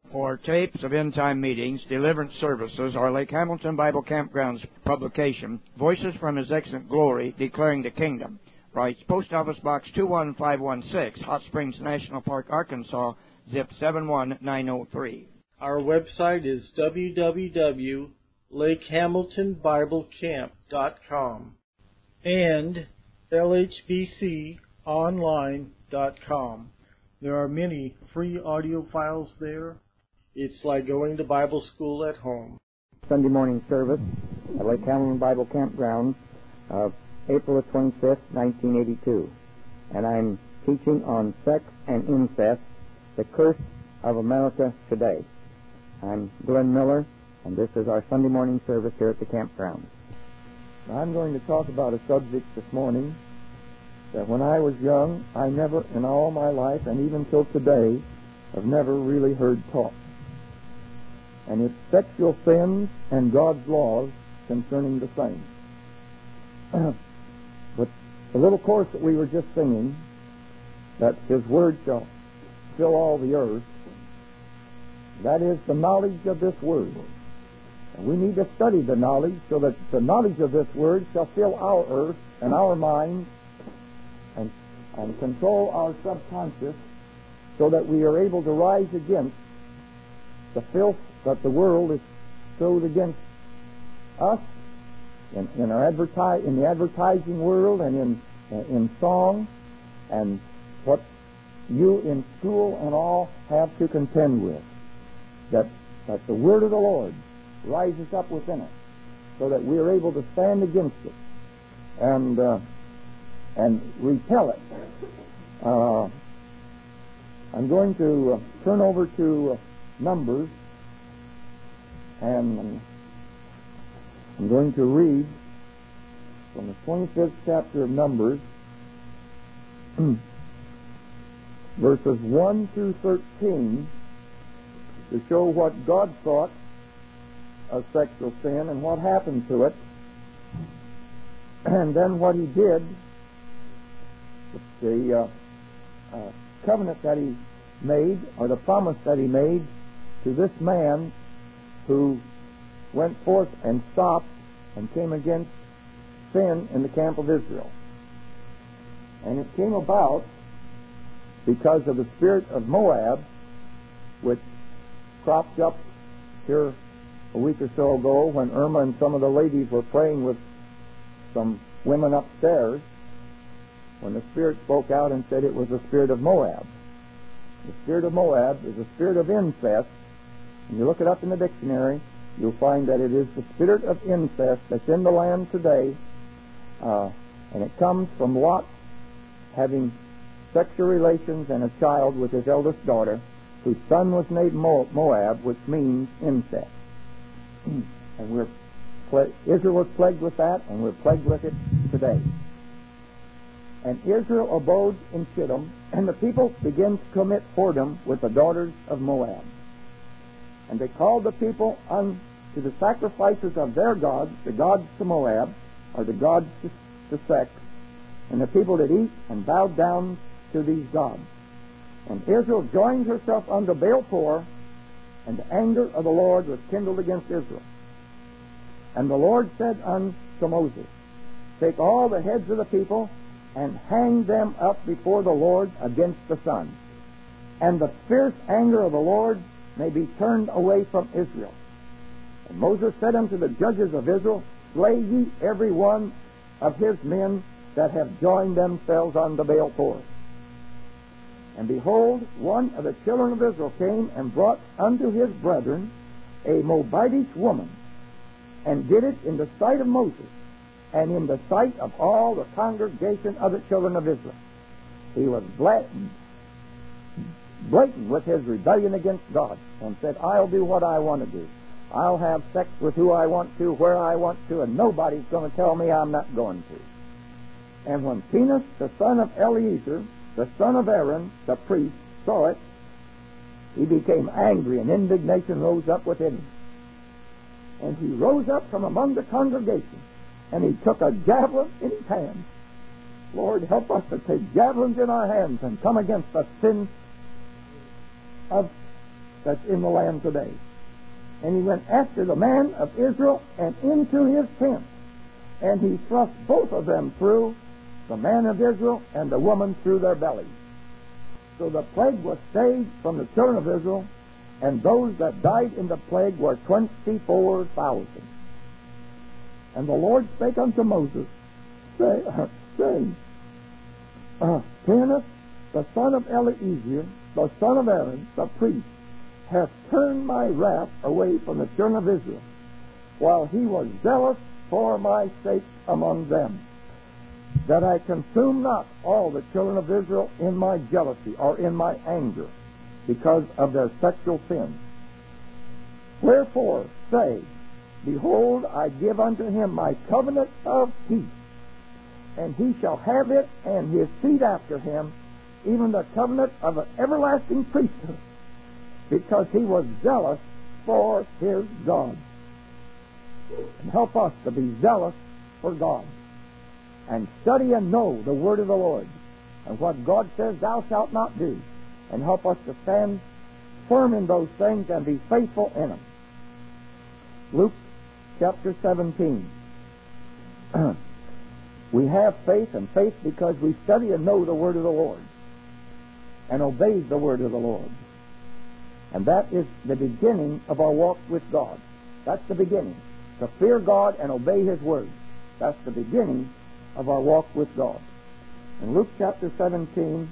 For tapes of end-time meetings, deliverance services, or Lake Hamilton Bible Campground's publication, Voices from His Excellent Glory, Declaring the Kingdom, writes Post Office Box 21516, Hot Springs National Park, Arkansas, zip 71903. Our website is www.lakehamiltonbiblecamp.com and lhbconline.com. There are many free audio files there. It's like going to Bible school at home. Sunday morning service at Lake Hamilton Bible Campground, April 25th, 1982. And I'm teaching on sex and incest, the curse of America today. I'm Glenn Miller, and this is our Sunday morning service here at the campground. Now, I'm going to talk about a subject this morning that when I was young, I never, in all my life, and even till today, have never really heard taught. And it's sexual sins and God's laws concerning the same. But the little chorus that we were just singing, that His Word shall fill all the earth, that is the knowledge of this Word. And we need to study the knowledge so that the knowledge of this Word shall fill our earth and our minds and control our subconscious so that we are able to rise against the filth that the world is thrown against us in the advertising world and in song, and what you in school and all have to contend with. That the word of the Lord rises up within us so that we are able to stand against it and repel it. I'm going to turn over to Numbers, and I'm going to read from the 25th chapter of Numbers, verses 1 through 13, to show what God thought of sexual sin and what happened to it, and then what He did, the covenant that He made, or the promise that He made to this man who went forth and stopped and came against sin in the camp of Israel. And it came about because of the spirit of Moab, which cropped up here a week or so ago when Irma and some of the ladies were praying with some women upstairs, when the Spirit spoke out and said it was the spirit of Moab. The spirit of Moab is a spirit of incest. When you look it up in the dictionary, you'll find that it is the spirit of incest that's in the land today, and it comes from Lot having sexual relations and a child with his eldest daughter, whose son was named Moab, which means incest. And Israel was plagued with that, and we're plagued with it today. And Israel abode in Shittim, and the people began to commit whoredom with the daughters of Moab. And they called the people unto the sacrifices of their gods, the gods to Moab, or the gods to sex. And the people did eat and bowed down to these gods. And Israel joined herself unto Baal-peor, and the anger of the Lord was kindled against Israel. And the Lord said unto Moses, Take all the heads of the people, and hang them up before the Lord against the sun. And the fierce anger of the Lord may be turned away from Israel. And Moses said unto the judges of Israel, Slay ye every one of his men that have joined themselves unto Baal-peor. And behold, one of the children of Israel came and brought unto his brethren a Moabitish woman, and did it in the sight of Moses, and in the sight of all the congregation of the children of Israel. He was blatant with his rebellion against God, and said, I'll do what I want to do. I'll have sex with who I want to, where I want to, and nobody's going to tell me I'm not going to. And when Phinehas, the son of Eleazar, the son of Aaron, the priest, saw it, he became angry, and indignation rose up within him. And he rose up from among the congregation, and he took a javelin in his hand. Lord, help us to take javelins in our hands and come against the sin of that's in the land today. And he went after the man of Israel and into his tent. And he thrust both of them through, the man of Israel and the woman through their bellies. So the plague was stayed from the children of Israel, and those that died in the plague were 24,000. And the Lord spake unto Moses, saying, Phinehas, the son of Eleazar, the son of Aaron, the priest, hath turned my wrath away from the children of Israel, while he was zealous for my sake among them, that I consume not all the children of Israel in my jealousy or in my anger, because of their sexual sins. Wherefore say, Behold, I give unto him my covenant of peace, and he shall have it, and his seed after him, even the covenant of an everlasting priesthood, because he was zealous for his God. And help us to be zealous for God, and study and know the word of the Lord, and what God says thou shalt not do, and help us to stand firm in those things and be faithful in them. Luke chapter 17. We have faith, and faith because we study and know the word of the Lord and obey the word of the Lord. And that is the beginning of our walk with God. That's the beginning. To fear God and obey his word. That's the beginning of our walk with God. In Luke chapter 17,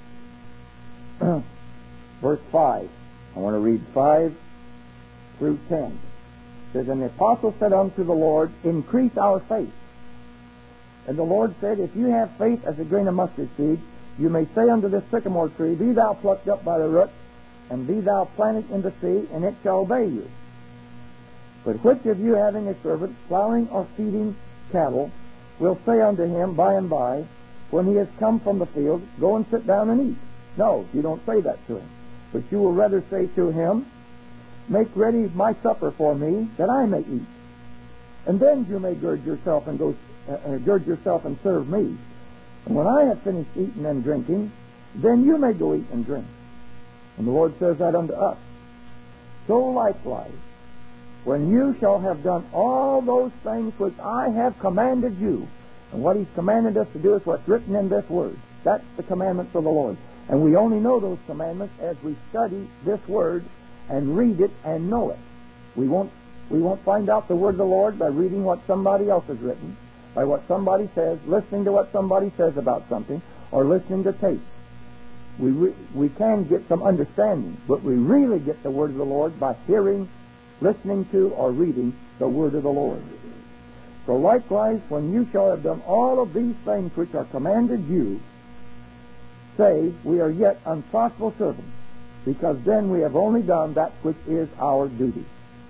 verse 5, I want to read 5 through 10. It says, And the apostle said unto the Lord, Increase our faith. And the Lord said, If you have faith as a grain of mustard seed, you may say unto this sycamore tree, Be thou plucked up by the root, and be thou planted in the sea, and it shall obey you. But which of you, having a servant plowing or feeding cattle, will say unto him by and by, when he has come from the field, Go and sit down and eat? No, you don't say that to him. But you will rather say to him, Make ready my supper for me, that I may eat. And then you may gird yourself and serve me. And when I have finished eating and drinking, then you may go eat and drink. And the Lord says that unto us. So likewise, when you shall have done all those things which I have commanded you, and what he's commanded us to do is what's written in this word. That's the commandments of the Lord. And we only know those commandments as we study this word and read it and know it. We won't find out the word of the Lord by reading what somebody else has written, by what somebody says, listening to what somebody says about something, or listening to tapes. We can get some understanding, but we really get the word of the Lord by hearing, listening to, or reading the word of the Lord. So likewise, when you shall have done all of these things which are commanded you, say, We are yet unprofitable servants, because then we have only done that which is our duty.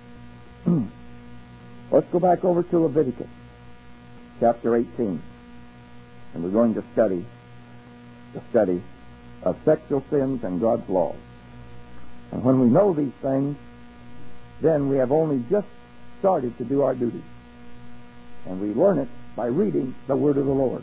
Let's go back over to Leviticus chapter 18, and we're going to study the study of sexual sins and God's laws. And when we know these things, then we have only just started to do our duty. And we learn it by reading the word of the Lord.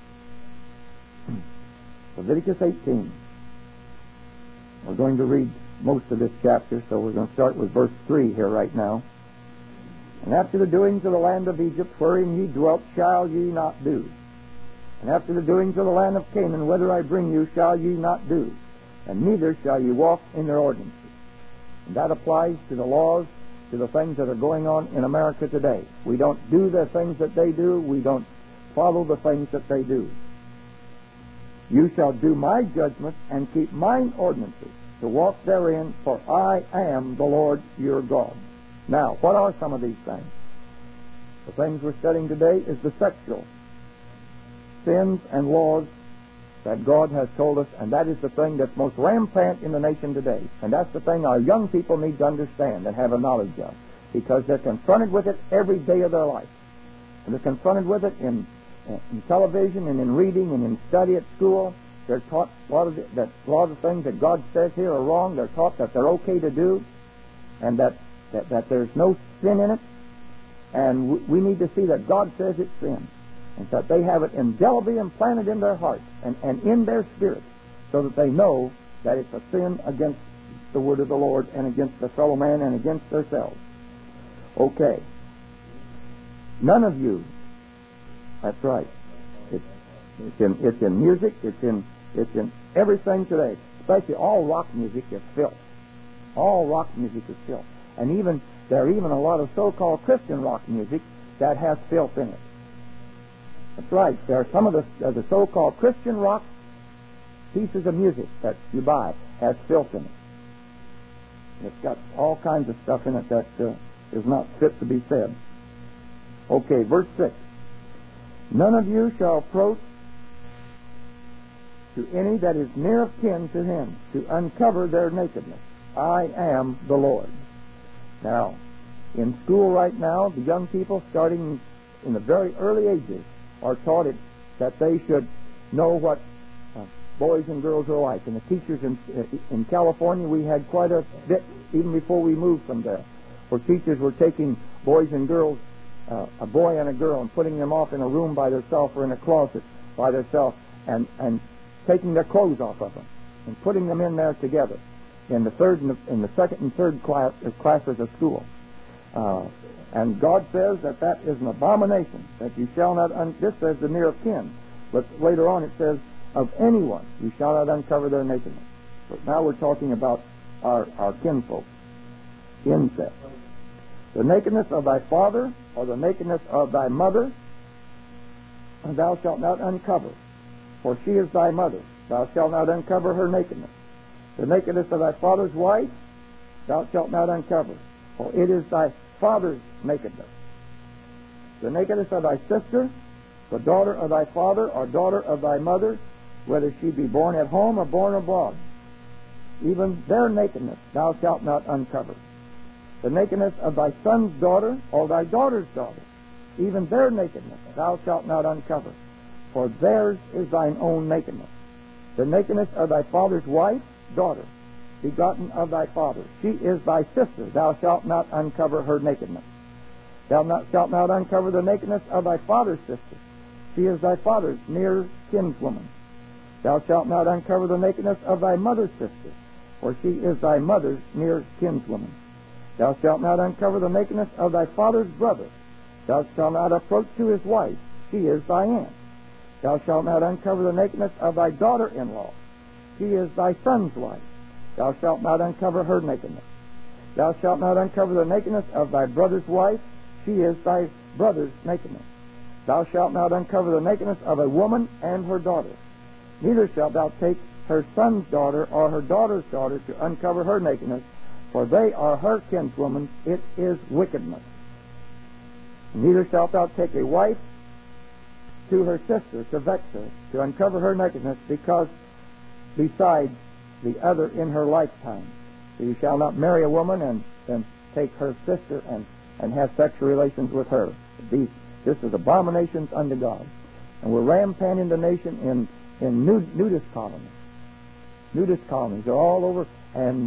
Leviticus 18. We're going to read most of this chapter, so we're going to start with verse 3 here right now. And after the doings of the land of Egypt, wherein ye dwelt, shall ye not do. And after the doings of the land of Canaan, whither I bring you, shall ye not do. And neither shall ye walk in their ordinances. And that applies to the laws, to the things that are going on in America today. We don't do the things that they do. We don't follow the things that they do. You shall do my judgments and keep mine ordinances, to walk therein, for I am the Lord your God. Now, what are some of these things? The things we're studying today is the sexual sins and laws that God has told us, and that is the thing that's most rampant in the nation today. And that's the thing our young people need to understand and have a knowledge of, because they're confronted with it every day of their life. And they're confronted with it in television and in reading and in study at school. They're taught a lot of the things that God says here are wrong. They're taught that they're okay to do, and that there's no sin in it. And we need to see that God says it's sin, and that they have it indelibly implanted in their hearts and in their spirit, so that they know that it's a sin against the word of the Lord and against their fellow man and against themselves. Okay. None of you. That's right. It's in music. It's in everything today. Especially all rock music is filth. All rock music is filth. And there are even a lot of so-called Christian rock music that has filth in it. That's right. There are some of the so-called Christian rock pieces of music that you buy has filth in it. It's got all kinds of stuff in it that is not fit to be said. Okay, verse 6. None of you shall approach to any that is near of kin to him to uncover their nakedness. I am the Lord. Now, in school right now, the young people starting in the very early ages are taught that they should know what boys and girls are like. And the teachers in California, we had quite a bit, even before we moved from there, where teachers were taking boys and girls, a boy and a girl, and putting them off in a room by themselves or in a closet by themselves, and taking their clothes off of them and putting them in there together in the second and third classes of school. And God says that is an abomination, that you shall not, this says the near of kin, but later on it says of anyone, you shall not uncover their nakedness. But now we're talking about our kinfolk. Incest. The nakedness of thy father, or the nakedness of thy mother, thou shalt not uncover, for she is thy mother. Thou shalt not uncover her nakedness. The nakedness of thy father's wife, thou shalt not uncover, for it is thy father's nakedness. The nakedness of thy sister, the daughter of thy father, or daughter of thy mother, whether she be born at home or born abroad, even their nakedness thou shalt not uncover. The nakedness of thy son's daughter, or thy daughter's daughter, even their nakedness thou shalt not uncover, for theirs is thine own nakedness. The nakedness of thy father's wife, daughter, begotten of thy father, she is thy sister, thou shalt not uncover her nakedness. Thou shalt not uncover the nakedness of thy father's sister, she is thy father's near kinswoman. Thou shalt not uncover the nakedness of thy mother's sister, for she is thy mother's near kinswoman. Thou shalt not uncover the nakedness of thy father's brother. Thou shalt not approach to his wife, she is thy aunt. Thou shalt not uncover the nakedness of thy daughter-in-law, she is thy son's wife. Thou shalt not uncover her nakedness. Thou shalt not uncover the nakedness of thy brother's wife, she is thy brother's nakedness. Thou shalt not uncover the nakedness of a woman and her daughter. Neither shalt thou take her son's daughter or her daughter's daughter to uncover her nakedness, for they are her kinswomen, it is wickedness. Neither shalt thou take a wife to her sister to vex her, to uncover her nakedness, because besides the other in her lifetime. So you shall not marry a woman and then take her sister and have sexual relations with her. This is abominations unto God. And we're rampant the nation in nudist colonies. Nudist colonies are all over, and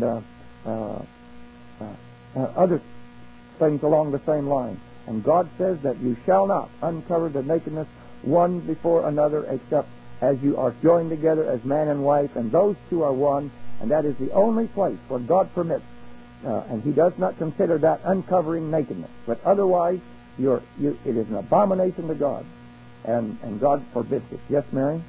other things along the same line. And God says that you shall not uncover the nakedness one before another, except as you are joined together as man and wife, and those two are one, and that is the only place where God permits, and He does not consider that uncovering nakedness. But otherwise, it is an abomination to God, and God forbids it. Yes, Mary?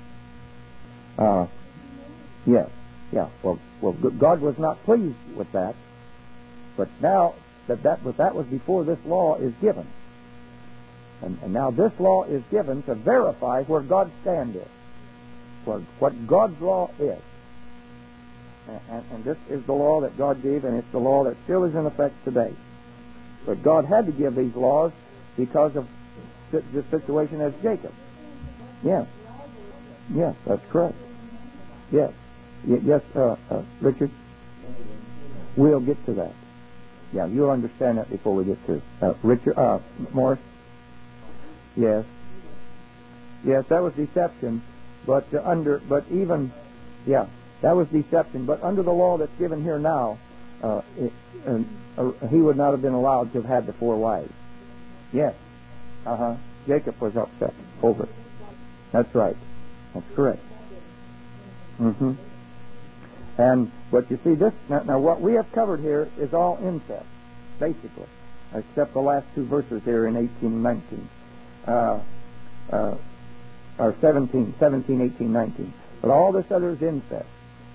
Yes. Yeah. Well, God was not pleased with that, but now that was before this law is given, and now this law is given to verify where God's stand is, what God's law is, and this is the law that God gave, and it's the law that still is in effect today. But God had to give these laws because of this situation as Jacob. Yes. Yes, that's correct. Yes. Yes, Richard? We'll get to that. Yeah, you'll understand that before we get to Richard, Morris? Yes. Yes, that was deception, but that was deception. But under the law that's given here now, he would not have been allowed to have had the 4 wives. Yes. Jacob was upset over it. That's right. That's correct. But you see, this now what we have covered here is all incest, basically, except the last two verses here in 18 and 19. Or 17, 18, 19. But all this other is incest,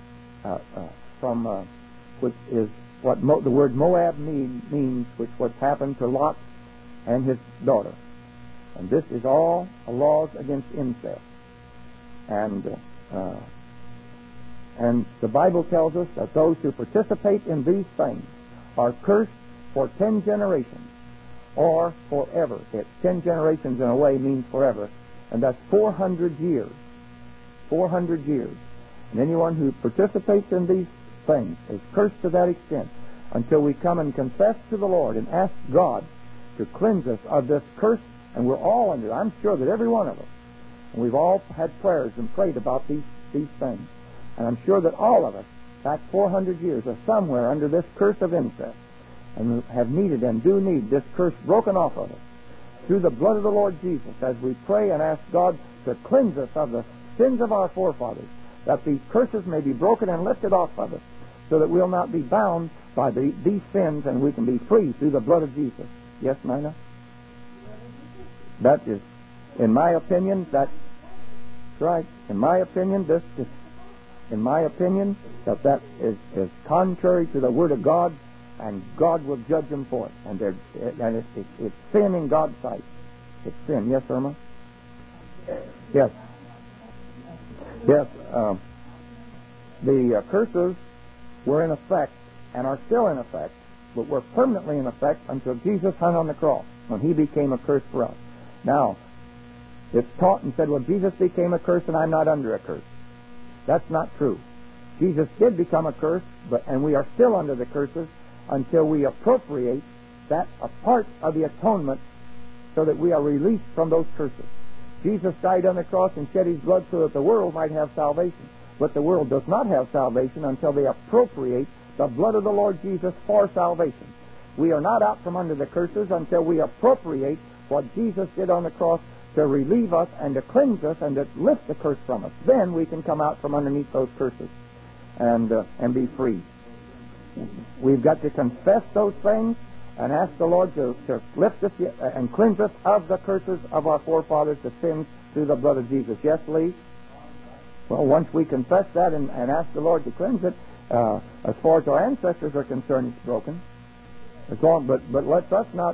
which is what the word Moab means, which was happened to Lot and his daughter. And this is all laws against incest. And the Bible tells us that those who participate in these things are cursed for 10 generations, or forever. 10 generations in a way means forever, and that's 400 years. 400 years. And anyone who participates in these things is cursed to that extent until we come and confess to the Lord and ask God to cleanse us of this curse. And we're all under it. I'm sure that every one of us, and we've all had prayers and prayed about these things. And I'm sure that all of us, back 400 years, are somewhere under this curse of incest, and have needed and do need this curse broken off of us through the blood of the Lord Jesus, as we pray and ask God to cleanse us of the sins of our forefathers, that these curses may be broken and lifted off of us, so that we'll not be bound by these sins, and we can be free through the blood of Jesus. Yes, Nina? That is, in my opinion, that's right. In my opinion, that is contrary to the Word of God, and God will judge them for it. And it's sin in God's sight. It's sin. Yes, Irma? Yes. Yes. The curses were in effect and are still in effect, but were permanently in effect until Jesus hung on the cross, when He became a curse for us. Now, it's taught and said, well, Jesus became a curse and I'm not under a curse. That's not true. Jesus did become a curse, and we are still under the curses until we appropriate that a part of the atonement so that we are released from those curses. Jesus died on the cross and shed His blood so that the world might have salvation. But the world does not have salvation until they appropriate the blood of the Lord Jesus for salvation. We are not out from under the curses until we appropriate what Jesus did on the cross to relieve us and to cleanse us and to lift the curse from us. Then we can come out from underneath those curses and be free. We've got to confess those things and ask the Lord to lift us and cleanse us of the curses of our forefathers, the sins, through the blood of Jesus. Yes, Lee? Well, once we confess that and ask the Lord to cleanse it, as far as our ancestors are concerned, it's broken. But let us not,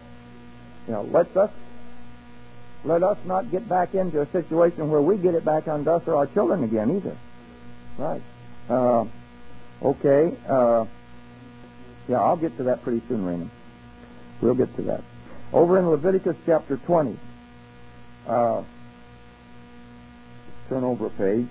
let us not get back into a situation where we get it back on us or our children again either. Right. Okay. I'll get to that pretty soon, Raymond. We'll get to that. Over in Leviticus chapter 20. Turn over a page.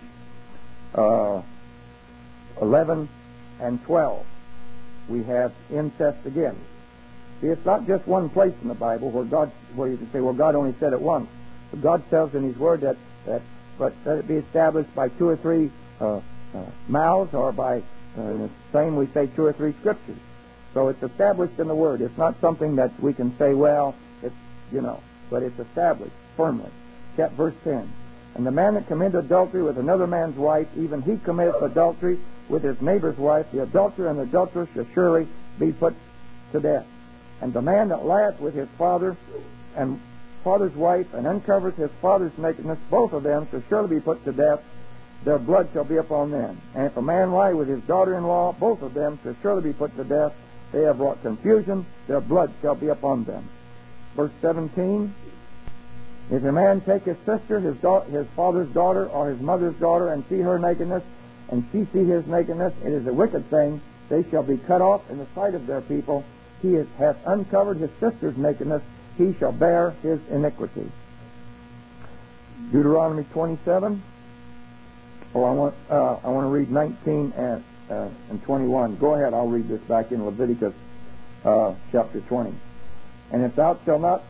11 and 12. We have incest again. See, it's not just one place in the Bible where you can say, well, God only said it once. But God tells in His Word that it be established by 2 or 3 mouths, or by the same we say 2 or 3 scriptures. So it's established in the Word. It's not something that we can say, well, it's, but it's established firmly. Verse 10. And the man that committeth adultery with another man's wife, even he committeth adultery with his neighbor's wife. The adulterer and the adulteress shall surely be put to death. And the man that lieth with his father and father's wife, and uncovereth his father's nakedness, both of them shall surely be put to death. Their blood shall be upon them. And if a man lie with his daughter-in-law, both of them shall surely be put to death. They have wrought confusion. Their blood shall be upon them. Verse 17. If a man take his sister, his father's daughter, or his mother's daughter, and see her nakedness, and she see his nakedness, it is a wicked thing. They shall be cut off in the sight of their people. He hath uncovered his sister's nakedness. He shall bear his iniquity. Deuteronomy 27. I want to read 19 and 21. Go ahead. I'll read this back in Leviticus chapter 20. And thou shalt not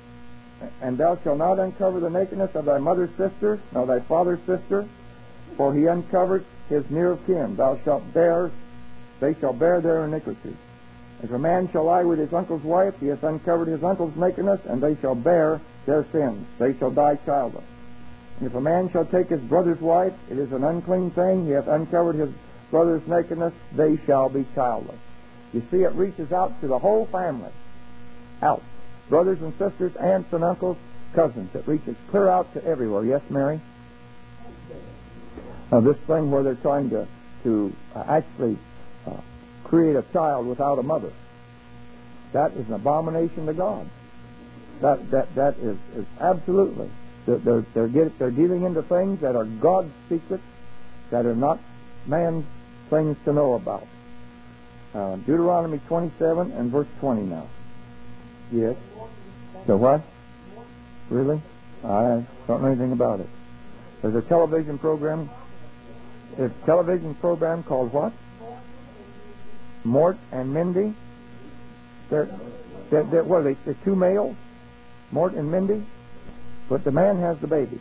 uncover the nakedness of thy mother's sister, nor thy father's sister, for he uncovered his near of kin. They shall bear their iniquity. If a man shall lie with his uncle's wife, he hath uncovered his uncle's nakedness, and they shall bear their sins. They shall die childless. And if a man shall take his brother's wife, it is an unclean thing. He hath uncovered his brother's nakedness, they shall be childless. You see, it reaches out to the whole family. Out. Brothers and sisters, aunts and uncles, cousins. It reaches clear out to everywhere. Yes, Mary? This thing where they're trying to actually create a child without a mother, that is an abomination to God. That is absolutely. They're dealing into things that are God's secrets, that are not man's things to know about. Deuteronomy 27 and verse 20 now. Yes. So what? Really? I don't know anything about it. There's a television program. It's a television program called what? Mort and Mindy. What are they? They're two males, Mort and Mindy, but the man has the baby.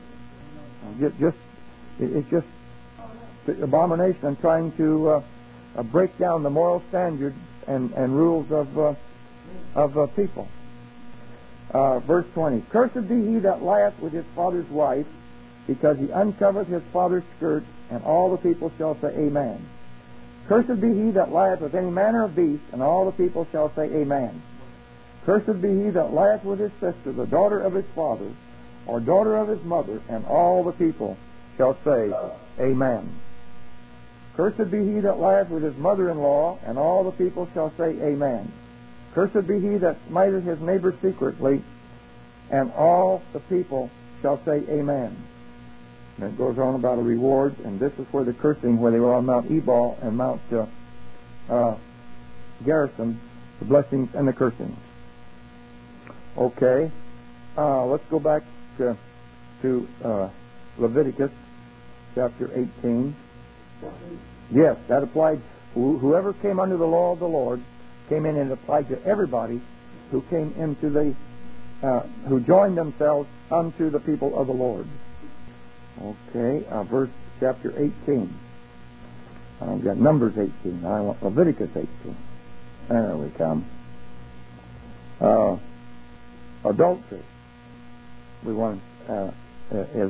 It's just the abomination and trying to break down the moral standards and rules of people. Verse 20. Cursed be he that lieth with his father's wife, because he uncovereth his father's skirt, and all the people shall say Amen. Cursed be he that lieth with any manner of beast, and all the people shall say Amen. Cursed be he that lieth with his sister, the daughter of his father, or daughter of his mother, and all the people shall say Amen. Cursed be he that lieth with his mother-in-law, and all the people shall say Amen. Cursed be he that smiteth his neighbor secretly, and all the people shall say Amen. And it goes on about a reward, and this is where the cursing, where they were on Mount Ebal and Mount Garrison, the blessings and the cursings. Okay, let's go back to Leviticus chapter 18. Yes, that applied. Whoever came under the law of the Lord came in, and it applied to everybody who came into who joined themselves unto the people of the Lord. Okay, verse chapter 18. I've got Numbers 18. I want Leviticus 18. There we come. Adultery. We want is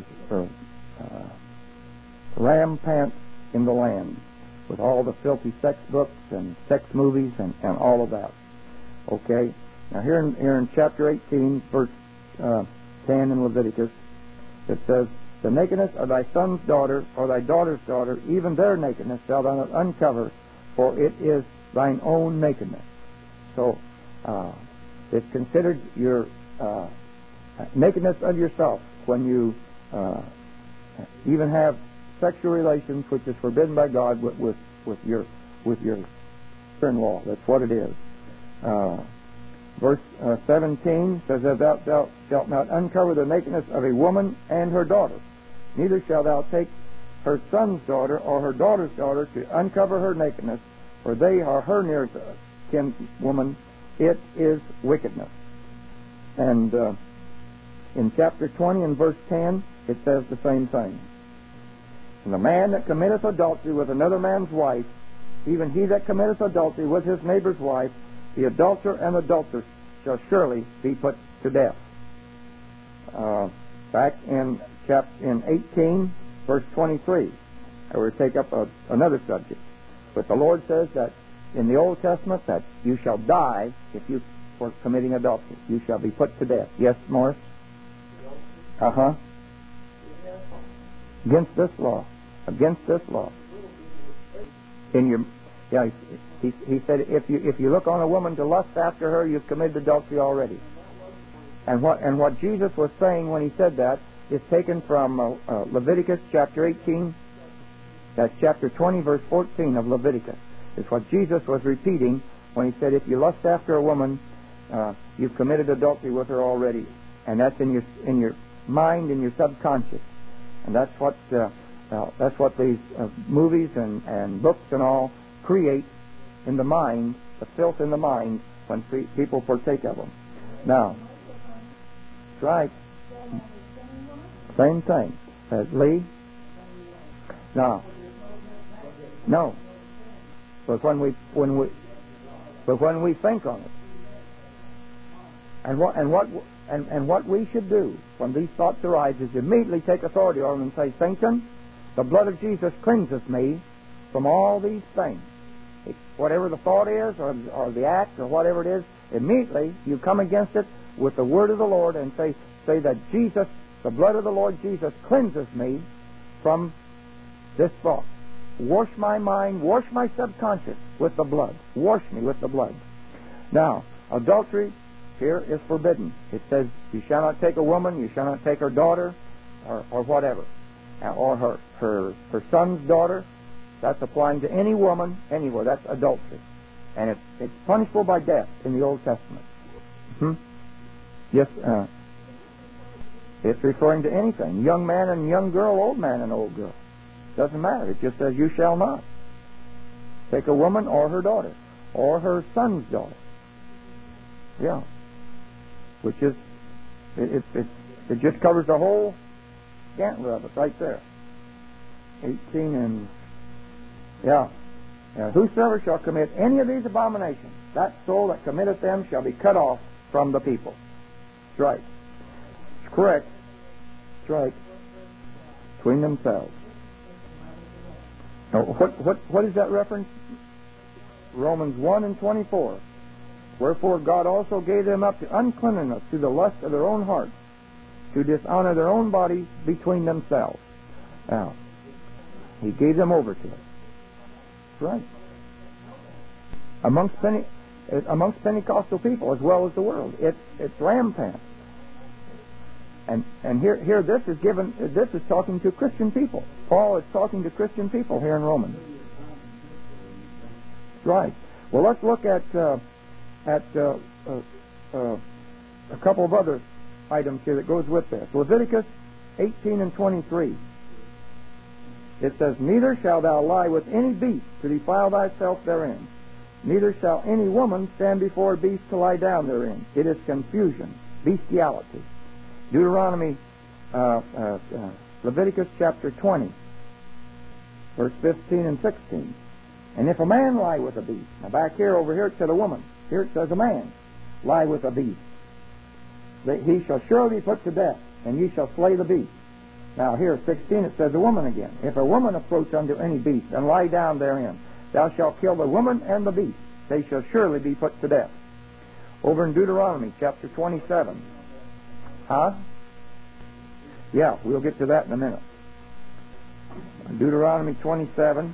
rampant in the land, with all the filthy sex books and sex movies and all of that. Okay. Now here in chapter 18, verse 10 in Leviticus, it says, the nakedness of thy son's daughter or thy daughter's daughter, even their nakedness shalt thou not uncover, for it is thine own nakedness. So it's considered your nakedness of yourself when you even have sexual relations, which is forbidden by God with your sister-in-law. That's what it is. Verse 17 says, thou shalt not uncover the nakedness of a woman and her daughter, neither shalt thou take her son's daughter or her daughter's daughter to uncover her nakedness, for they are her near kinswoman. It is wickedness. And in chapter 20 and verse 10, it says the same thing. And the man that committeth adultery with another man's wife, even he that committeth adultery with his neighbor's wife, the adulterer and adulteress shall surely be put to death. Back in 18, verse 23, I will take up another subject. But the Lord says that in the Old Testament that you shall die if you for committing adultery. You shall be put to death. Yes, Morris? Against this law. Against this law. He said if you look on a woman to lust after her, you've committed adultery already. And what Jesus was saying when he said that is taken from Leviticus chapter 18. That's chapter 20, verse 14 of Leviticus. It's what Jesus was repeating when he said, if you lust after a woman, you've committed adultery with her already. And that's in your mind, in your subconscious. And that's what these movies and books and all create in the mind, the filth in the mind when people partake of them. Now, that's right. Same thing. Lee? No. But when we think on it, and what we should do when these thoughts arise is immediately take authority over them and say, Satan, the blood of Jesus cleanses me from all these things. Whatever the thought is, or the act, or whatever it is, immediately you come against it with the word of the Lord and say that Jesus, the blood of the Lord Jesus, cleanses me from this thought. Wash my mind, wash my subconscious with the blood. Wash me with the blood. Now, adultery here is forbidden. It says, you shall not take a woman, you shall not take her daughter, or whatever, or her son's daughter. That's applying to any woman, anywhere. That's adultery. And it's punishable by death in the Old Testament. Yes, it's referring to anything. Young man and young girl, old man and old girl. Doesn't matter. It just says you shall not take a woman or her daughter or her son's daughter. Yeah. Which is, it just covers the whole gantlet of it right there. 18 and, yeah. Whosoever shall commit any of these abominations, that soul that committeth them shall be cut off from the people. That's right. It's correct. That's right. Between themselves. Now, what is that reference? Romans 1 and 24. Wherefore God also gave them up to uncleanness, to the lust of their own hearts, to dishonor their own bodies between themselves. Now, He gave them over to it. That's right. Amongst Pentecostal people as well as the world, it's rampant. And here this is given. This is talking to Christian people. Paul is talking to Christian people here in Romans. That's right. Well, let's look at a couple of other items here that goes with this. Leviticus 18 and 23. It says, neither shalt thou lie with any beast to defile thyself therein. Neither shall any woman stand before a beast to lie down therein. It is confusion, bestiality. Deuteronomy, Leviticus chapter 20, verse 15 and 16. And if a man lie with a beast, now back here, over here it said a woman. Here it says a man lie with a beast. He shall surely be put to death, and ye shall slay the beast. Now here, 16, it says a woman again. If a woman approach unto any beast and lie down therein, thou shalt kill the woman and the beast. They shall surely be put to death. Over in Deuteronomy chapter 27. Huh? Yeah, we'll get to that in a minute. Deuteronomy 27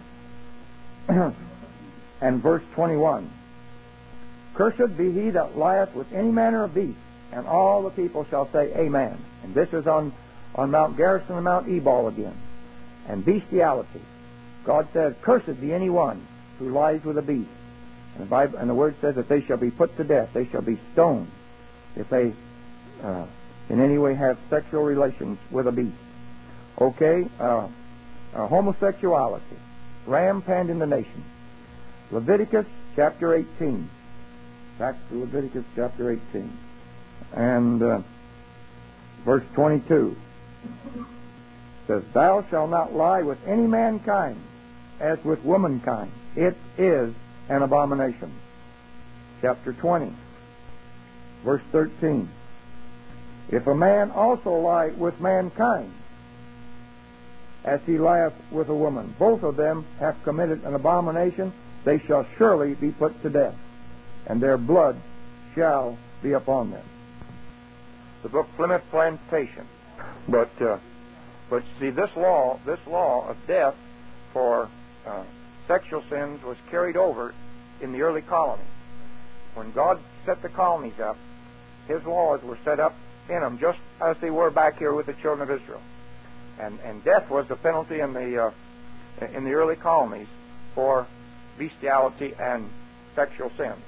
and verse 21. Cursed be he that lieth with any manner of beast, and all the people shall say, Amen. And this is on Mount Garrison and Mount Ebal again. And bestiality. God says, cursed be any one who lies with a beast. And the Word says that they shall be put to death. They shall be stoned if they in any way have sexual relations with a beast. Okay? Homosexuality. Rampant in the nation. Leviticus chapter 18. Back to Leviticus chapter 18. And verse 22. Says, thou shalt not lie with any mankind as with womankind. It is an abomination. Chapter 20, verse 13. If a man also lie with mankind as he lieth with a woman, both of them have committed an abomination. They shall surely be put to death, and their blood shall be upon them. The book Plymouth Plantation. But see, this law of death for sexual sins was carried over in the early colonies. When God set the colonies up, His laws were set up in them just as they were back here with the children of Israel. And death was the penalty in the early colonies for bestiality and sexual sins.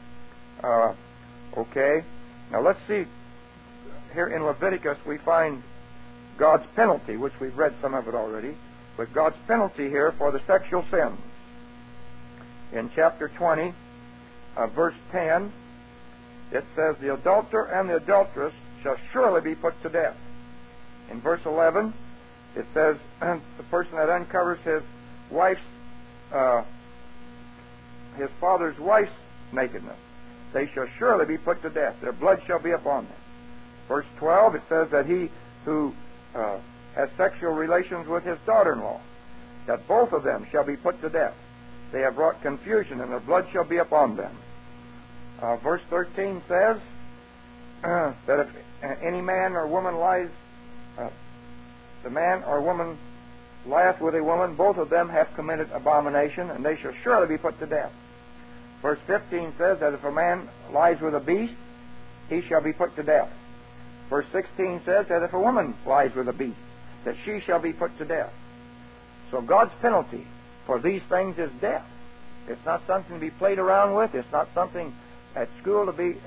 Okay, now let's see. Here in Leviticus we find God's penalty, which we've read some of it already, but God's penalty here for the sexual sins. In chapter 20, verse 10, it says, the adulterer and the adulteress shall surely be put to death. In verse 11, it says, the person that uncovers his father's wife's nakedness, they shall surely be put to death. Their blood shall be upon them. Verse 12, it says that he who has sexual relations with his daughter-in-law, that both of them shall be put to death. They have brought confusion, and their blood shall be upon them. Verse 13 says that if any man or woman lies, the man or woman lieth with a woman, both of them have committed abomination, and they shall surely be put to death. Verse 15 says that if a man lies with a beast, he shall be put to death. Verse 16 says that if a woman lies with a beast, that she shall be put to death. So God's penalty for these things is death. It's not something to be played around with. It's not something at school to be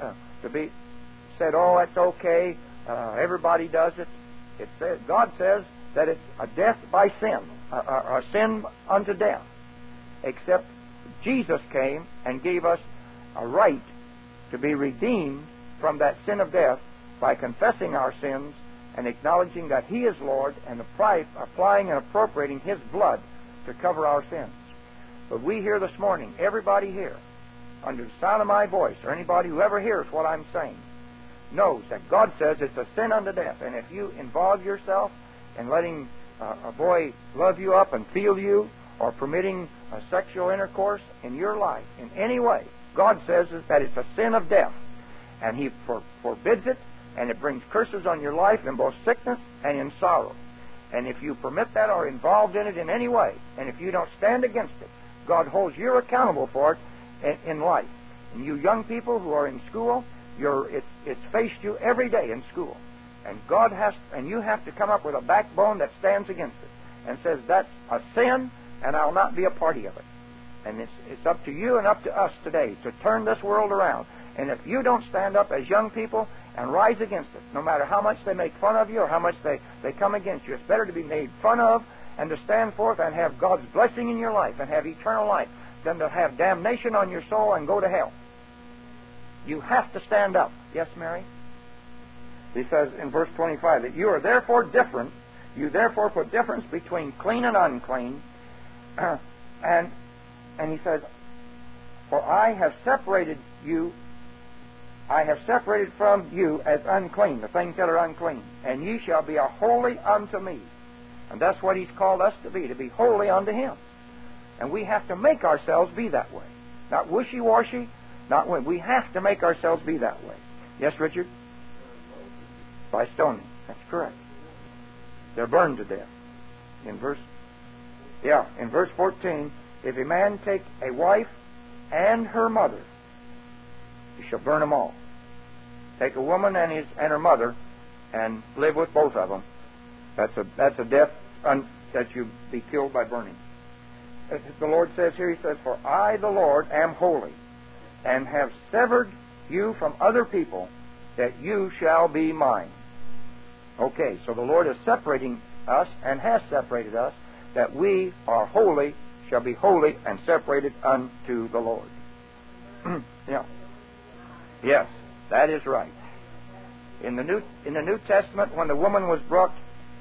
said, oh, that's okay, everybody does it. God says that it's a death by sin, a sin unto death. Except Jesus came and gave us a right to be redeemed from that sin of death by confessing our sins and acknowledging that He is Lord and applying and appropriating His blood to cover our sins. But we here this morning, everybody here, under the sound of my voice, or anybody who ever hears what I'm saying, knows that God says it's a sin unto death. And if you involve yourself in letting a boy love you up and feel you, or permitting a sexual intercourse in your life in any way, God says that it's a sin of death. And He forbids it, and it brings curses on your life in both sickness and in sorrow. And if you permit that or are involved in it in any way, and if you don't stand against it, God holds you accountable for it in life. And you young people who are in school, it's faced you every day in school. And you have to come up with a backbone that stands against it and says that's a sin, and I'll not be a party of it. And it's up to you and up to us today to turn this world around. And if you don't stand up as young people and rise against it, no matter how much they make fun of you or how much they come against you, it's better to be made fun of and to stand forth and have God's blessing in your life and have eternal life than to have damnation on your soul and go to hell. You have to stand up. Yes, Mary? He says in verse 25 that you are therefore different. You therefore put difference between clean and unclean. And he says, for I have separated from you as unclean, the things that are unclean, and ye shall be a holy unto me. And that's what He's called us to be holy unto Him. And we have to make ourselves be that way. Not wishy-washy, not when. We have to make ourselves be that way. Yes, Richard? By stoning. That's correct. They're burned to death. In verse 14, if a man take a wife and her mother, he shall burn them all. Take a woman and her mother and live with both of them. That's a death that you be killed by burning. As the Lord says here, He says, for I, the Lord, am holy, and have severed you from other people, that you shall be mine. Okay, so the Lord is separating us and has separated us, that we are holy, shall be holy and separated unto the Lord. Yeah. Yes, that is right. In the New Testament, when the woman was brought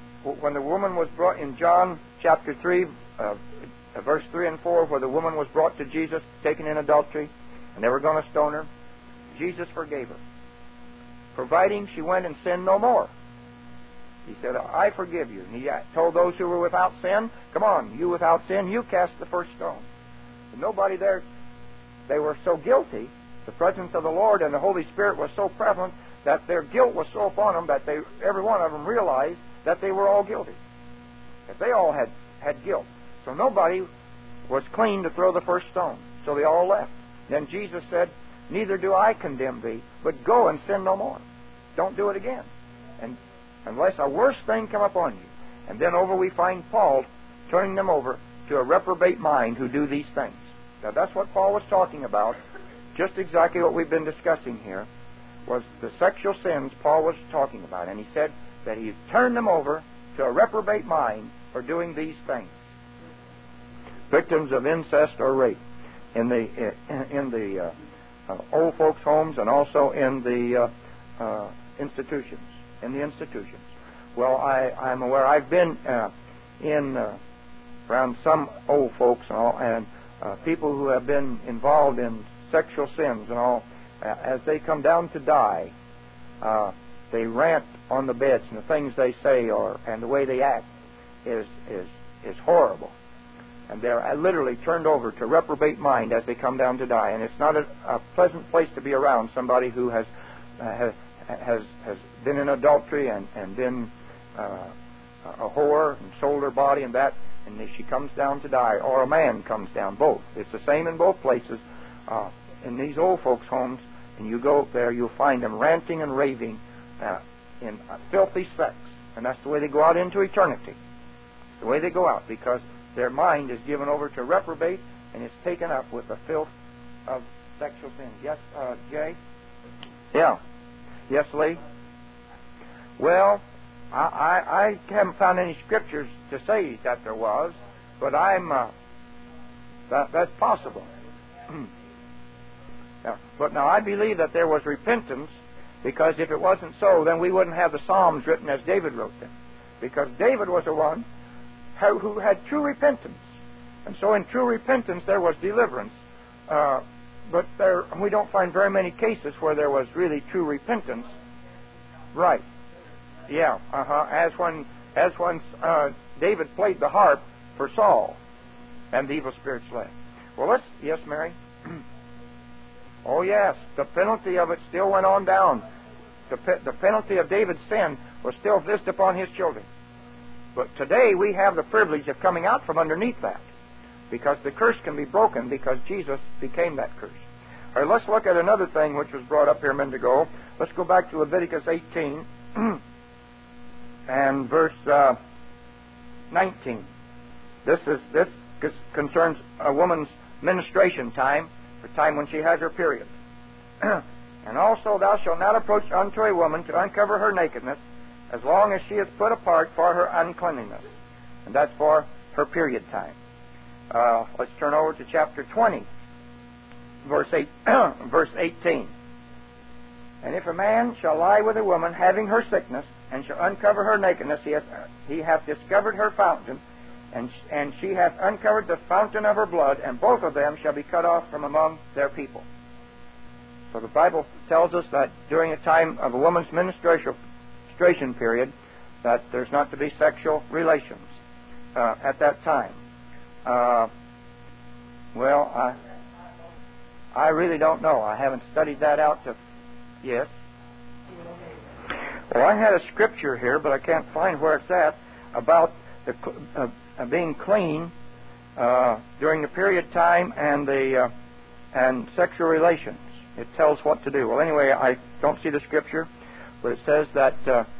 in John chapter 3, verse 3 and 4, where the woman was brought to Jesus, taken in adultery, and they were going to stone her, Jesus forgave her, providing she went and sinned no more. He said, I forgive you. And He told those who were without sin, come on, you without sin, you cast the first stone. And nobody there, they were so guilty, the presence of the Lord and the Holy Spirit was so prevalent that their guilt was so upon them that every one of them realized that they were all guilty. That they all had guilt. So nobody was clean to throw the first stone. So they all left. Then Jesus said, neither do I condemn thee, but go and sin no more. Don't do it again. And unless a worse thing come upon you. And then we find Paul turning them over to a reprobate mind who do these things. Now that's what Paul was talking about. Just exactly what we've been discussing here was the sexual sins Paul was talking about. And he said that he turned them over to a reprobate mind for doing these things. Victims of incest or rape in the old folks' homes and also in the institutions. Well, I'm aware. I've been around some old folks and all, and people who have been involved in sexual sins and all. As they come down to die, they rant on the beds, and the things they say and the way they act is horrible. And they're literally turned over to reprobate mind as they come down to die. And it's not a pleasant place to be around somebody who has been in adultery and been a whore and sold her body and that, and she comes down to die, or a man comes down. Both. It's the same in both places. In these old folks' homes, and you go up there, you'll find them ranting and raving in filthy sex. And that's the way they go out into eternity. The way they go out, because their mind is given over to reprobate, and it's taken up with the filth of sexual sin. Yes, Jay? Yeah. Yes, Lee? Well, I haven't found any scriptures to say that there was, but that's possible. Yeah. But now I believe that there was repentance, because if it wasn't so, then we wouldn't have the Psalms written as David wrote them. Because David was the one who had true repentance. And so in true repentance there was deliverance. But we don't find very many cases where there was really true repentance. Right. Yeah. As when David played the harp for Saul and the evil spirits left. Well, yes, Mary? Oh, yes. The penalty of it still went on down. The penalty of David's sin was still visited upon his children. But today we have the privilege of coming out from underneath that, because the curse can be broken because Jesus became that curse. All right, let's look at another thing which was brought up here a minute ago. Let's go back to Leviticus 18 and verse 19. This concerns a woman's menstruation time, the time when she has her period. And also thou shalt not approach unto a woman to uncover her nakedness, as long as she is put apart for her uncleanness. And that's for her period time. Let's turn over to chapter 20, verse 18. And if a man shall lie with a woman having her sickness, and shall uncover her nakedness, he hath discovered her fountain, and she hath uncovered the fountain of her blood, and both of them shall be cut off from among their people. So the Bible tells us that during a time of a woman's menstruation period, that there's not to be sexual relations at that time. Well, I really don't know. I haven't studied that out to... Yes? Well, I had a scripture here, but I can't find where it's at, about being clean during the period time and sexual relations. It tells what to do. Well, anyway, I don't see the scripture, but it says that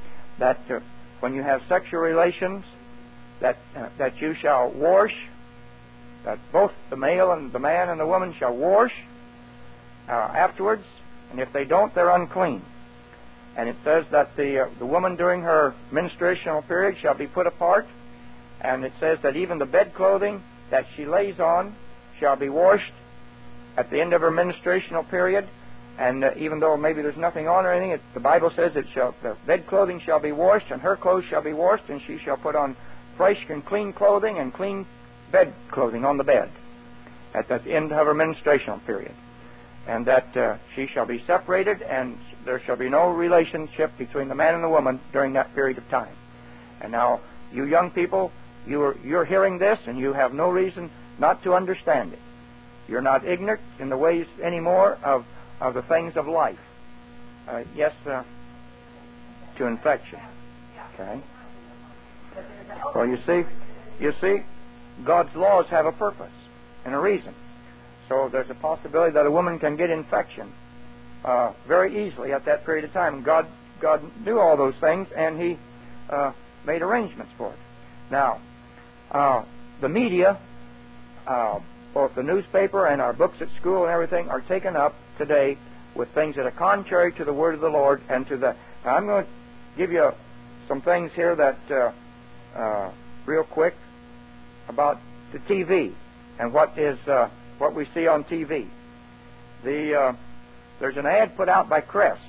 when you have sexual relations, that you shall wash, that both the male and the man and the woman shall wash afterwards, and if they don't, they're unclean. And it says that the woman during her menstruational period shall be put apart, and it says that even the bed clothing that she lays on shall be washed at the end of her menstruational period. And even though maybe there's nothing on or anything, the Bible says the bed clothing shall be washed, and her clothes shall be washed, and she shall put on fresh and clean clothing and clean bed clothing on the bed at the end of her menstruational period. And that she shall be separated, and there shall be no relationship between the man and the woman during that period of time. And now, you young people, you're hearing this, and you have no reason not to understand it. You're not ignorant in the ways anymore of the things of life. Yes, to infection. Okay. Well, you see, God's laws have a purpose and a reason. So there's a possibility that a woman can get infection very easily at that period of time. God knew all those things, and He made arrangements for it. Now, the media, both the newspaper and our books at school and everything, are taken up today with things that are contrary to the Word of the Lord and to the... Now, I'm going to give you some things here that, real quick, about the TV and what we see on TV. There's an ad put out by Crest,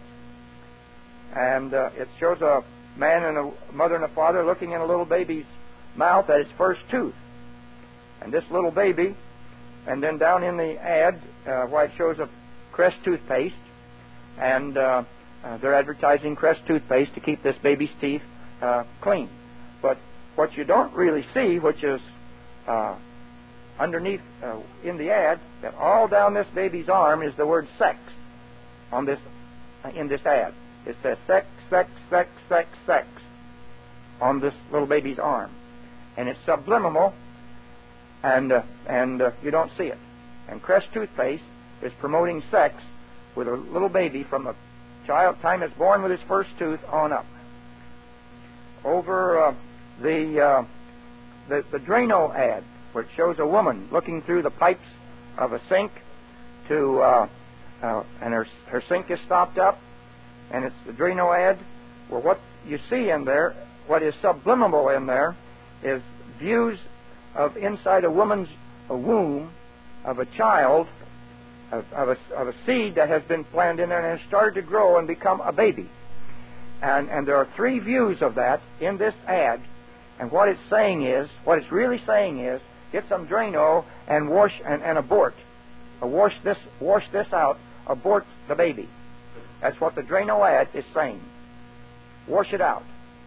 and it shows a man and a mother and a father looking in a little baby's mouth at its first tooth. And this little baby, and then down in the ad, where it shows a Crest toothpaste, and they're advertising Crest toothpaste to keep this baby's teeth clean. But what you don't really see, which is underneath in the ad, that all down this baby's arm is the word sex on this in this ad. It says sex, sex, sex, sex, sex on this little baby's arm. And it's subliminal, and you don't see it. And Crest Toothpaste is promoting sex with a little baby from the time it's born with his first tooth on up. Over the Drano ad, where it shows a woman looking through the pipes of a sink and her sink is stopped up, and it's the Drano ad. Well, what you see in there, what is subliminal in there, is views of inside a woman's womb of a child, of a seed that has been planted in there and has started to grow and become a baby. And there are 3 views of that in this ad. And what it's really saying is, get some Drano and wash and abort. Wash this out, abort the baby. That's what the Drano ad is saying. Wash it out.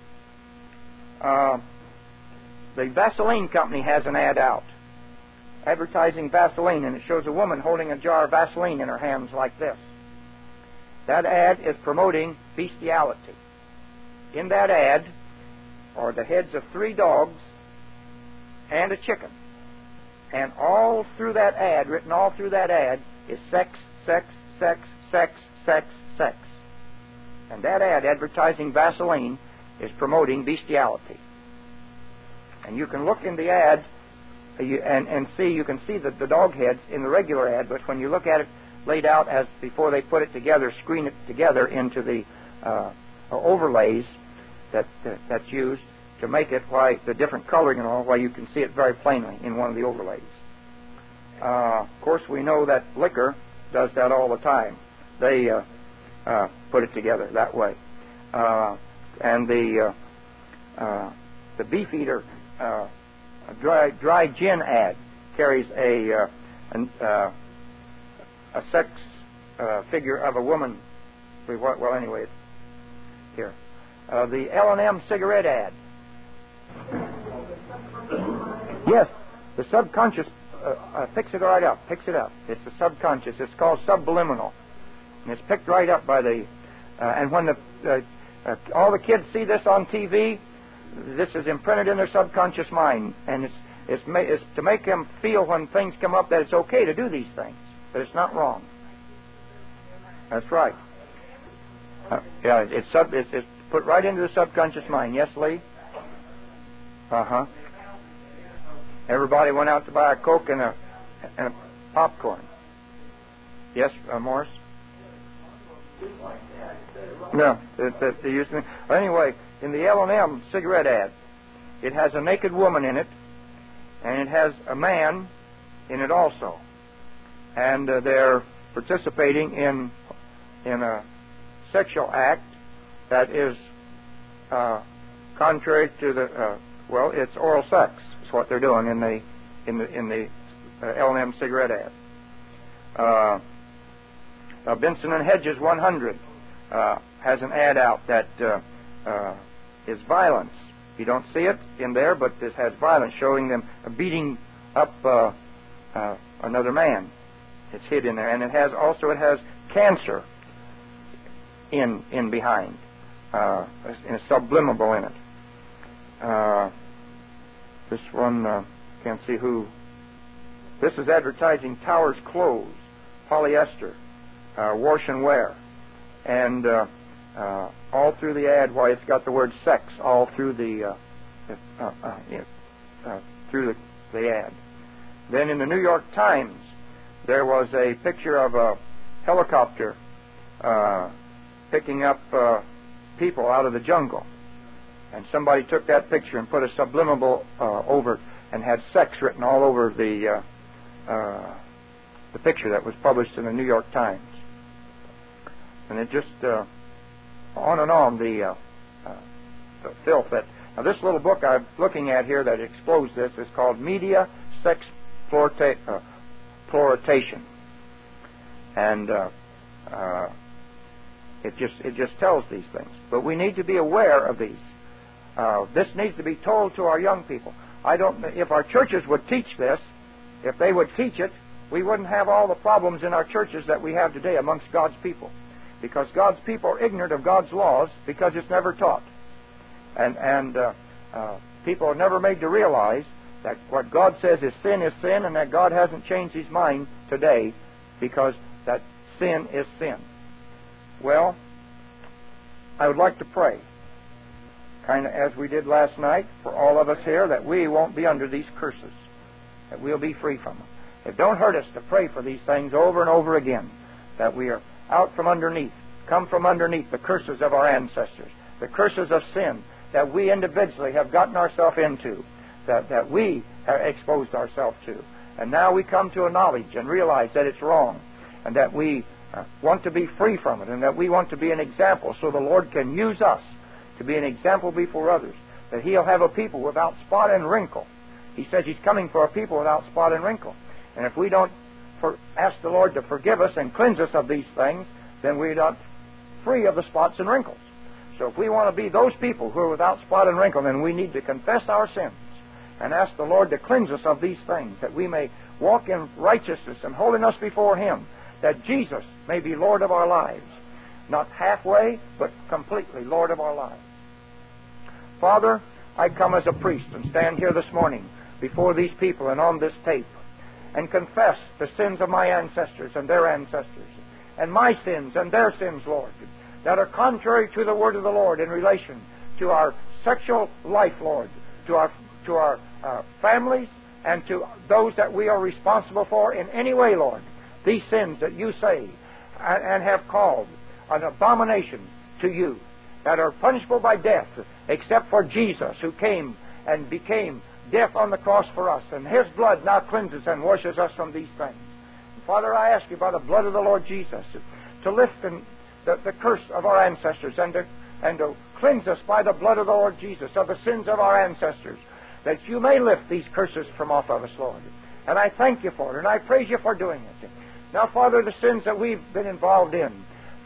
The Vaseline company has an ad out, advertising Vaseline, and it shows a woman holding a jar of Vaseline in her hands like this. That ad is promoting bestiality. In that ad are the heads of 3 dogs and a chicken. And all through that ad, written all through that ad, is sex, sex, sex, sex, sex, sex. And that ad advertising Vaseline is promoting bestiality. And you can look in the ad and see, you can see the dog heads in the regular ad, but when you look at it laid out as before they put it together, screen it together into the overlays that's used to make it, why the different coloring and all, why you can see it very plainly in one of the overlays. Of course, we know that liquor does that all the time. They put it together that way. And the Beefeater dry gin ad carries a sex figure of a woman. Well, anyway, here. The L&M cigarette ad. Yes, the subconscious picks it right up. Picks it up. It's the subconscious. It's called subliminal, and it's picked right up by the. And when all the kids see this on TV, this is imprinted in their subconscious mind, and it's to make them feel when things come up that it's okay to do these things, that it's not wrong. That's right. Yeah, it's put right into the subconscious mind. Yes, Lee? Uh-huh. Everybody went out to buy a Coke and a popcorn. Yes, Morris? No, they used to. Anyway, in the L&M cigarette ad, it has a naked woman in it, and it has a man in it also. And they're participating in a sexual act that is contrary to the it's oral sex. Is what they're doing in the L&M cigarette ad. Benson and Hedges 100 has an ad out that is violence. You don't see it in there, but this has violence, showing them beating up another man. It's hid in there, and it has cancer in behind, and it's subliminal in it. This one can't see who. This is advertising Towers clothes, polyester, wash and wear, and all through the ad, why it's got the word sex all through the ad. Then in the New York Times, there was a picture of a helicopter picking up people out of the jungle, and somebody took that picture and put a subliminal over it and had sex written all over the picture that was published in the New York Times. And it just on and on the filth that. Now, this little book I'm looking at here that explodes this is called Media Sexploitation, and it just tells these things. But we need to be aware of these. This needs to be told to our young people. I don't. If our churches would teach this, if they would teach it, we wouldn't have all the problems in our churches that we have today amongst God's people. Because God's people are ignorant of God's laws because it's never taught. And people are never made to realize that what God says is sin, and that God hasn't changed His mind today because that sin is sin. Well, I would like to pray, kind of as we did last night, for all of us here, that we won't be under these curses, that we'll be free from them. It don't hurt us to pray for these things over and over again, that we are out from underneath, come from underneath the curses of our ancestors, the curses of sin that we individually have gotten ourselves into, that we have exposed ourselves to. And now we come to a knowledge and realize that it's wrong, and that we want to be free from it, and that we want to be an example so the Lord can use us to be an example before others, that He'll have a people without spot and wrinkle. He says He's coming for a people without spot and wrinkle. And if we don't ask the Lord to forgive us and cleanse us of these things, then we're not free of the spots and wrinkles. So if we want to be those people who are without spot and wrinkle, then we need to confess our sins and ask the Lord to cleanse us of these things, that we may walk in righteousness and holiness before Him, that Jesus may be Lord of our lives, not halfway, but completely Lord of our lives. Father, I come as a priest and stand here this morning before these people and on this tape and confess the sins of my ancestors and their ancestors, and my sins and their sins, Lord, that are contrary to the word of the Lord in relation to our sexual life, Lord, to our families, and to those that we are responsible for in any way, Lord. These sins that you say and have called an abomination to you, that are punishable by death, except for Jesus, who came and became death on the cross for us, and His blood now cleanses and washes us from these things. And Father, I ask you by the blood of the Lord Jesus to lift the curse of our ancestors and to cleanse us by the blood of the Lord Jesus of the sins of our ancestors, that you may lift these curses from off of us, Lord. And I thank you for it, and I praise you for doing it. Now, Father, the sins that we've been involved in,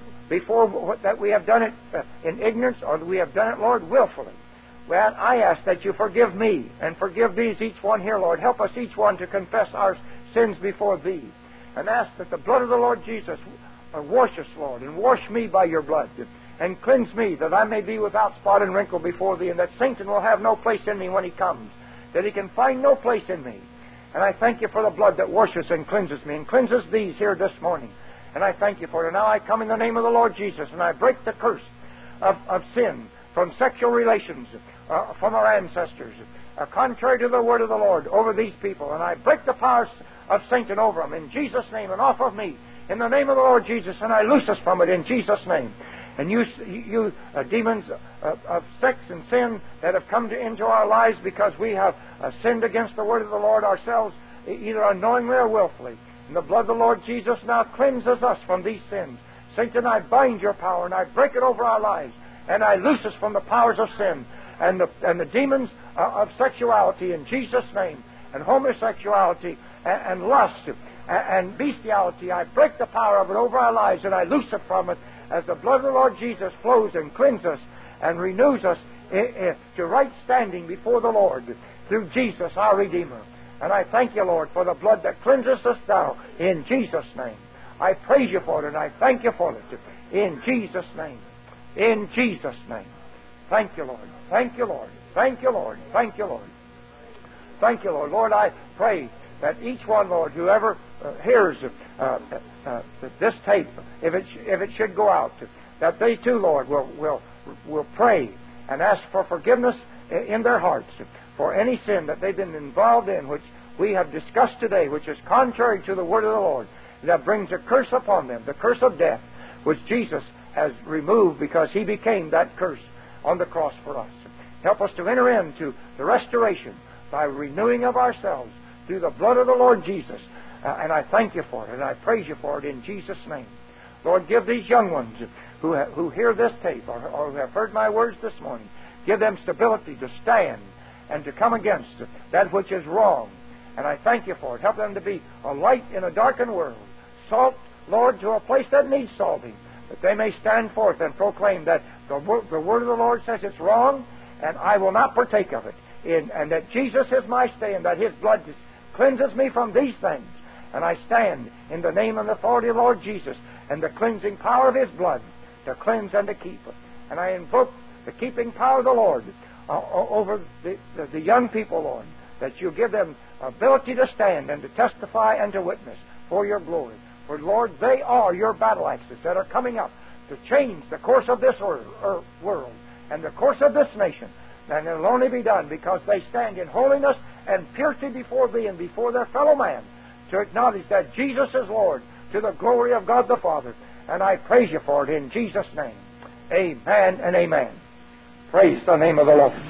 before that we have done it in ignorance, or that we have done it, Lord, willfully, well, I ask that you forgive me and forgive these, each one here, Lord. Help us each one to confess our sins before Thee, and ask that the blood of the Lord Jesus wash us, Lord, and wash me by your blood, and cleanse me, that I may be without spot and wrinkle before Thee, and that Satan will have no place in me when he comes, that he can find no place in me. And I thank you for the blood that washes and cleanses me, and cleanses these here this morning. And I thank you for it. And now I come in the name of the Lord Jesus, and I break the curse of sin from sexual relations from our ancestors, contrary to the word of the Lord, over these people. And I break the powers of Satan over them in Jesus' name, and off of me in the name of the Lord Jesus, and I loose us from it in Jesus' name. And you demons of sex and sin that have come into our lives because we have sinned against the word of the Lord ourselves, either unknowingly or willfully. And the blood of the Lord Jesus now cleanses us from these sins. Satan, I bind your power, and I break it over our lives, and I loose us from the powers of sin and the demons of sexuality in Jesus' name, and homosexuality and lust and bestiality. I break the power of it over our lives, and I loose it from it, as the blood of the Lord Jesus flows and cleanses us and renews us to right standing before the Lord through Jesus, our Redeemer. And I thank you, Lord, for the blood that cleanses us now, in Jesus' name. I praise you for it, and I thank you for it, in Jesus' name. In Jesus' name. Thank you, Lord. Thank you, Lord. Thank you, Lord. Thank you, Lord. Thank you, Lord. Lord, I pray that each one, Lord, whoever hears this tape, if it should go out, that they too, Lord, will pray and ask for forgiveness in their hearts for any sin that they've been involved in, which we have discussed today, which is contrary to the word of the Lord, that brings a curse upon them, the curse of death, which Jesus has removed because He became that curse on the cross for us. Help us to enter into the restoration by renewing of ourselves through the blood of the Lord Jesus. And I thank you for it, and I praise you for it in Jesus' name. Lord, give these young ones who hear this tape or who have heard my words this morning, give them stability to stand and to come against that which is wrong. And I thank you for it. Help them to be a light in a darkened world. Salt, Lord, to a place that needs salting, that they may stand forth and proclaim that the word of the Lord says it's wrong, and I will not partake of it. And that Jesus is my stay, and that His blood cleanses me from these things. And I stand in the name and authority of the Lord Jesus and the cleansing power of His blood to cleanse and to keep. And I invoke the keeping power of the Lord over the young people, Lord, that you give them ability to stand and to testify and to witness for your glory. For, Lord, they are your battle axes that are coming up to change the course of this world and the course of this nation. And it will only be done because they stand in holiness and purity before Thee and before their fellow man to acknowledge that Jesus is Lord to the glory of God the Father. And I praise You for it in Jesus' name. Amen and amen. Praise the name of the Lord.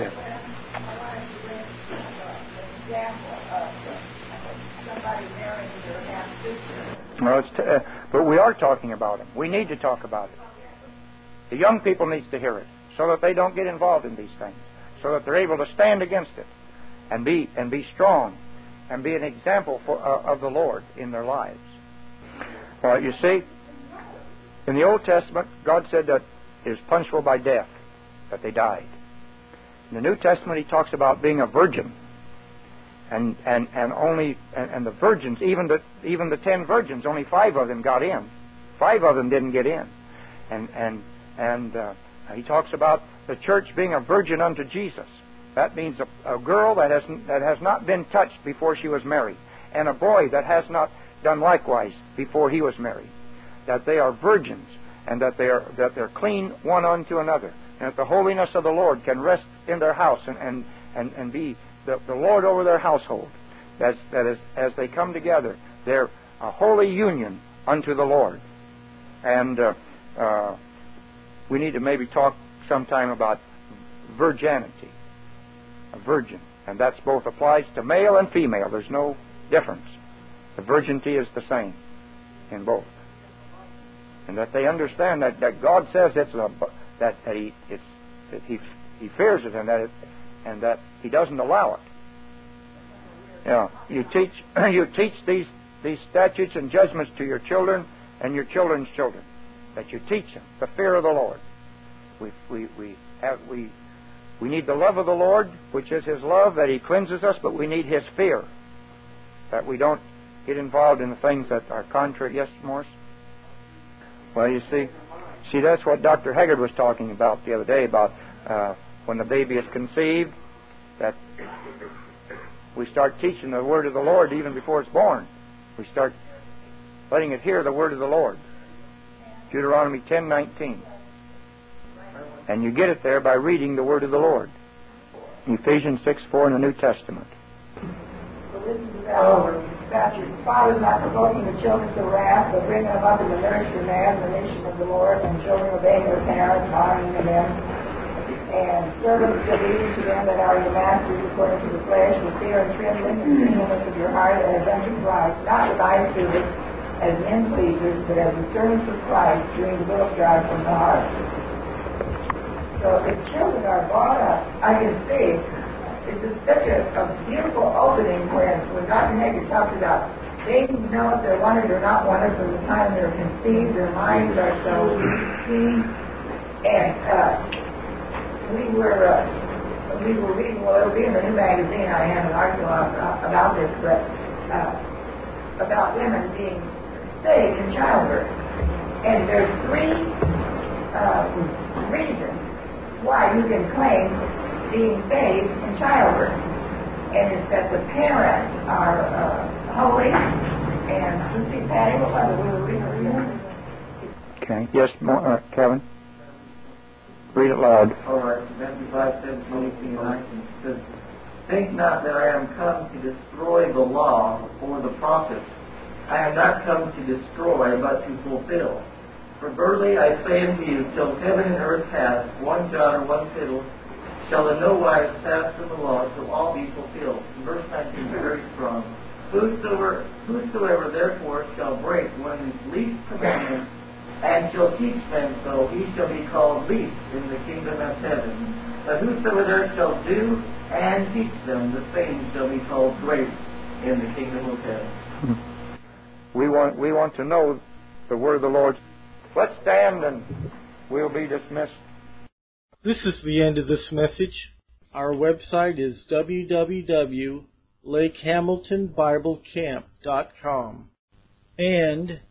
No, but we are talking about Him. We need to talk about it. The young people need to hear it so that they don't get involved in these things, so that they're able to stand against it and be strong and be an example of the Lord in their lives. Well, you see, in the Old Testament, God said that it was punishable by death, that they died. In the New Testament, He talks about being a virgin. And the virgins, even the 10 virgins, only 5 of them got in. 5 of them didn't get in. And He talks about the church being a virgin unto Jesus. That means a girl that has not been touched before she was married, and a boy that has not done likewise before he was married. That they are virgins, and that they're clean one unto another, and that the holiness of the Lord can rest in their house and be the Lord over their household. As they come together, they're a holy union unto the Lord. And we need to maybe talk sometime about virginity, a virgin, and that's both applies to male and female. There's no difference. The virginity is the same in both, and that they understand that God says that He fears it, and that He doesn't allow it. Yeah, you teach these statutes and judgments to your children and your children's children. That you teach them the fear of the Lord. We need the love of the Lord, which is His love, that He cleanses us, but we need His fear, that we don't get involved in the things that are contrary. Yes, Morris? Well, you see, that's what Dr. Haggard was talking about the other day, about when the baby is conceived, that we start teaching the word of the Lord even before it's born. We start letting it hear the word of the Lord. Deuteronomy 10:19. And you get it there by reading the word of the Lord. Ephesians 6:4 in the New Testament. So this is about your fathers not provoking the children to wrath, but bringing them up in the nurture and admonition of the Lord, and children obeying their parents, honoring them, and servants obedient to them that are your masters according to the flesh, with fear and trembling, and singleness of your heart, as unto Christ, not with eye service as men pleasers, but as the servants of Christ, doing the will of God from the heart. So the children are brought up, I can see, it's just such a beautiful opening when Dr. Haggard talks about they know if they're wanted or not wanted from the time they're conceived. Their minds are so keen. And we were reading, well, it'll be in the new magazine. I have an article about this, but about women being saved in childbirth. And there's 3 reasons why you can claim being saved in childbirth. And it's that the parents are holy. And you see, Patty, what was it we were reading? Okay. Yes, Kevin? Read it loud. All right. Matthew 5:17, 18, and 19 says, "Think not that I am come to destroy the law or the prophets. I am not come to destroy, but to fulfill. For verily I say unto you, till heaven and earth pass, one jot or one tittle shall in no wise pass from the law till all be fulfilled." And verse 19 is very strong. Whosoever therefore shall break one of these least commandments, and shall teach men so, he shall be called least in the kingdom of heaven. But whosoever shall do and teach them, the same shall be called great in the kingdom of heaven. We want to know the word of the Lord. Let's stand and we'll be dismissed. This is the end of this message. Our website is www.lcm.org. LakeHamiltonBibleCamp.com, and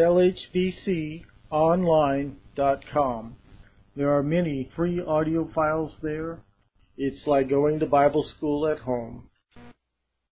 LHBCOnline.com. There are many free audio files there. It's like going to Bible school at home.